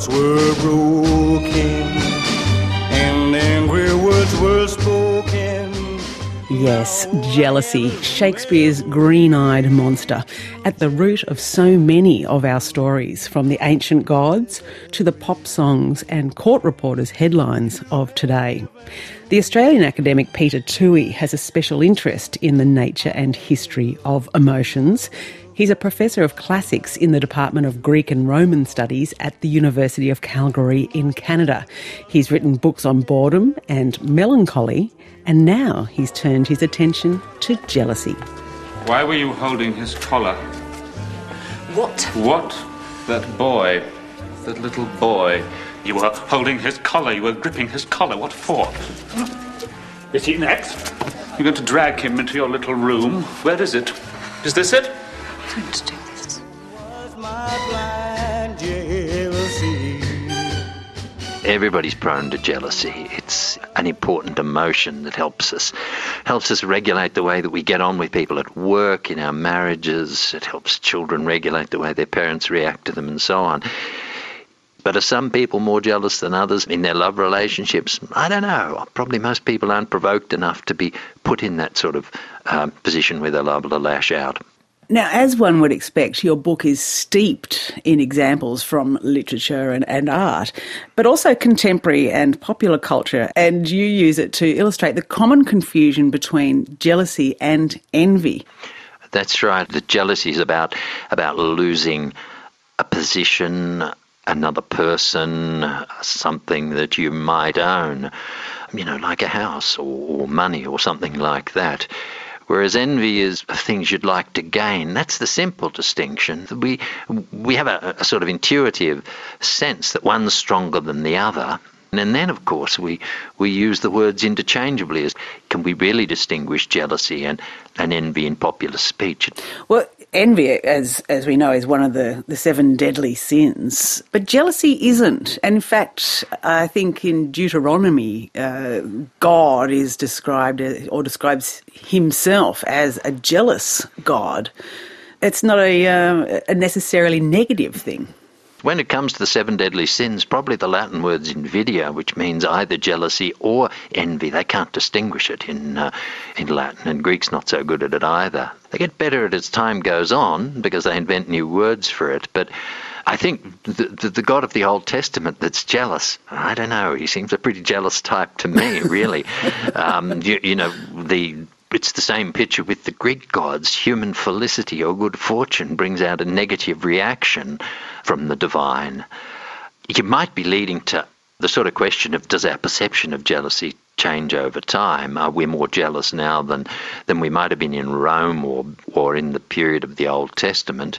hearts were broken and angry words were spoken. Yes, jealousy, Shakespeare's green-eyed monster, at the root of so many of our stories, from the ancient gods to the pop songs and court reporters' headlines of today. The Australian academic Peter Toohey has a special interest in the nature and history of emotions. He's a professor of classics in the Department of Greek and Roman Studies at the University of Calgary in Canada. He's written books on boredom and melancholy, and now he's turned his attention to jealousy. Why were you holding his collar? What? What? That boy. That little boy. You were holding his collar. You were gripping his collar. What for? Is he next? You're going to drag him into your little room. Where is it? Is this it? Don't do this. Everybody's prone to jealousy. It's an important emotion that helps us regulate the way that we get on with people at work, in our marriages. It helps children regulate the way their parents react to them and so on. But are some people more jealous than others in their love relationships? I don't know. Probably most people aren't provoked enough to be put in that sort of position where they're liable to lash out. Now, as one would expect, your book is steeped in examples from literature and art, but also contemporary and popular culture, and you use it to illustrate the common confusion between jealousy and envy. That's right. The jealousy is about losing a position, another person, something that you might own, like a house or money or something like that. Whereas envy is things you'd like to gain. That's the simple distinction. We have a sort of intuitive sense that one's stronger than the other. And then, of course, we use the words interchangeably. As can we really distinguish jealousy and envy in popular speech? Well, envy, as we know, is one of the 7 deadly sins. But jealousy isn't. And in fact, I think in Deuteronomy, God is described or describes himself as a jealous God. It's not a necessarily negative thing. When it comes to the 7 deadly sins, probably the Latin word's invidia, which means either jealousy or envy. They can't distinguish it in Latin, and Greek's not so good at it either. They get better as time goes on because they invent new words for it, but I think the God of the Old Testament that's jealous, I don't know, he seems a pretty jealous type to me, really. It's the same picture with the Greek gods. Human felicity or good fortune brings out a negative reaction from the divine. You might be leading to the sort of question of, does our perception of jealousy change over time? Are we more jealous now than we might have been in Rome or in the period of the Old Testament?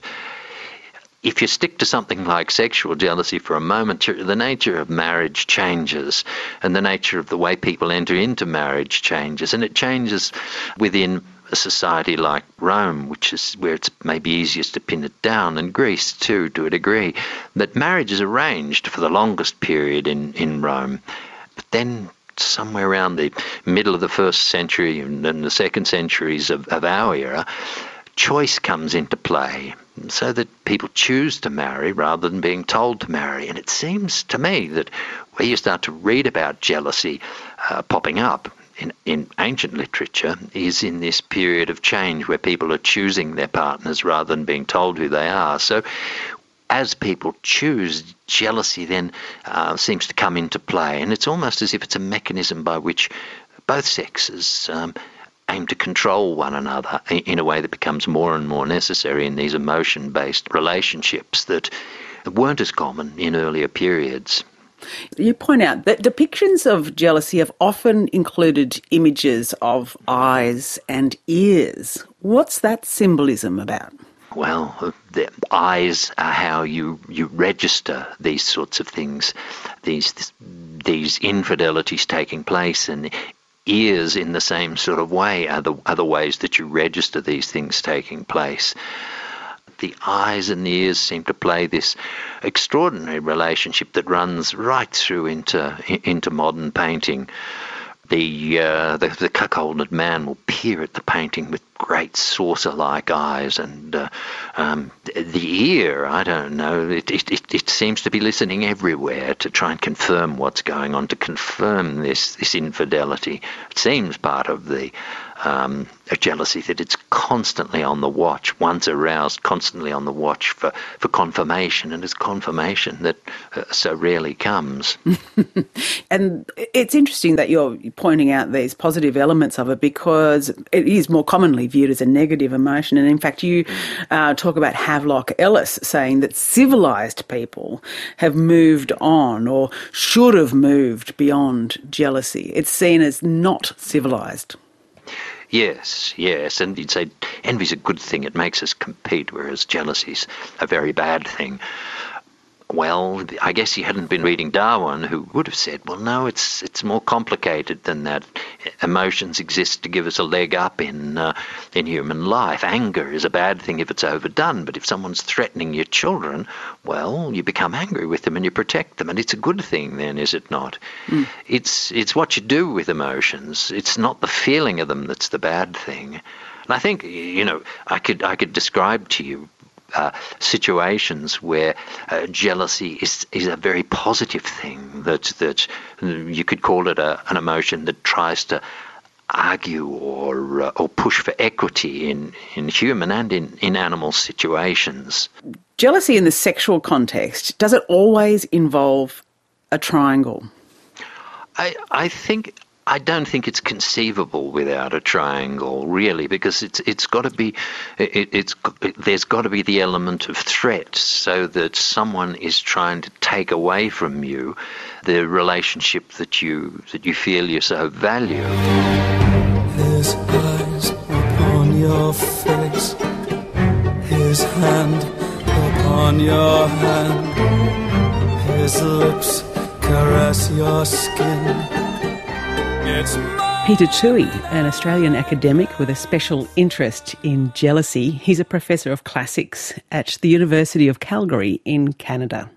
If you stick to something like sexual jealousy for a moment, the nature of marriage changes, and the nature of the way people enter into marriage changes, and it changes within a society like Rome, which is where it's maybe easiest to pin it down, and Greece too, to a degree. But marriage is arranged for the longest period in Rome. But then somewhere around the middle of the 1st century and then the 2nd centuries of our era, choice comes into play, so that people choose to marry rather than being told to marry. And it seems to me that where you start to read about jealousy popping up in ancient literature is in this period of change where people are choosing their partners rather than being told who they are. So as people choose, jealousy then seems to come into play. And it's almost as if it's a mechanism by which both sexes aim to control one another in a way that becomes more and more necessary in these emotion-based relationships that weren't as common in earlier periods. You point out that depictions of jealousy have often included images of eyes and ears. What's that symbolism about? Well, the eyes are how you register these sorts of things, these infidelities taking place, and ears in the same sort of way are the ways that you register these things taking place. The eyes and the ears seem to play this extraordinary relationship that runs right through into modern painting. The cuckolded man will peer at the painting with great saucer-like eyes, and the ear, I don't know, it seems to be listening everywhere to try and confirm what's going on, to confirm this infidelity. It seems part of the jealousy, that it's constantly on the watch, once aroused, constantly on the watch for confirmation, and it's confirmation that so rarely comes. And it's interesting that you're pointing out these positive elements of it, because it is more commonly viewed as a negative emotion. And in fact, you talk about Havelock Ellis saying that civilised people have moved on, or should have moved beyond jealousy. It's seen as not civilised. Yes, and you'd say envy's a good thing, it makes us compete, whereas jealousy's a very bad thing. Well, I guess he hadn't been reading Darwin, who would have said, well, no, it's more complicated than that. Emotions exist to give us a leg up in human life. Anger is a bad thing if it's overdone, but if someone's threatening your children, well, you become angry with them and you protect them, and it's a good thing then, is it not? It's what you do with emotions. It's not the feeling of them that's the bad thing. And I think, I could describe to you situations where jealousy is a very positive thing, that you could call it an emotion that tries to argue or push for equity in human and in animal situations. Jealousy in the sexual context, does it always involve a triangle? I don't think it's conceivable without a triangle, really, because it's got to be there's got to be the element of threat, so that someone is trying to take away from you the relationship that you feel you so value. His eyes upon your face, his hand upon your hand, his lips caress your skin. Peter Toohey, an Australian academic with a special interest in jealousy. He's a professor of classics at the University of Calgary in Canada.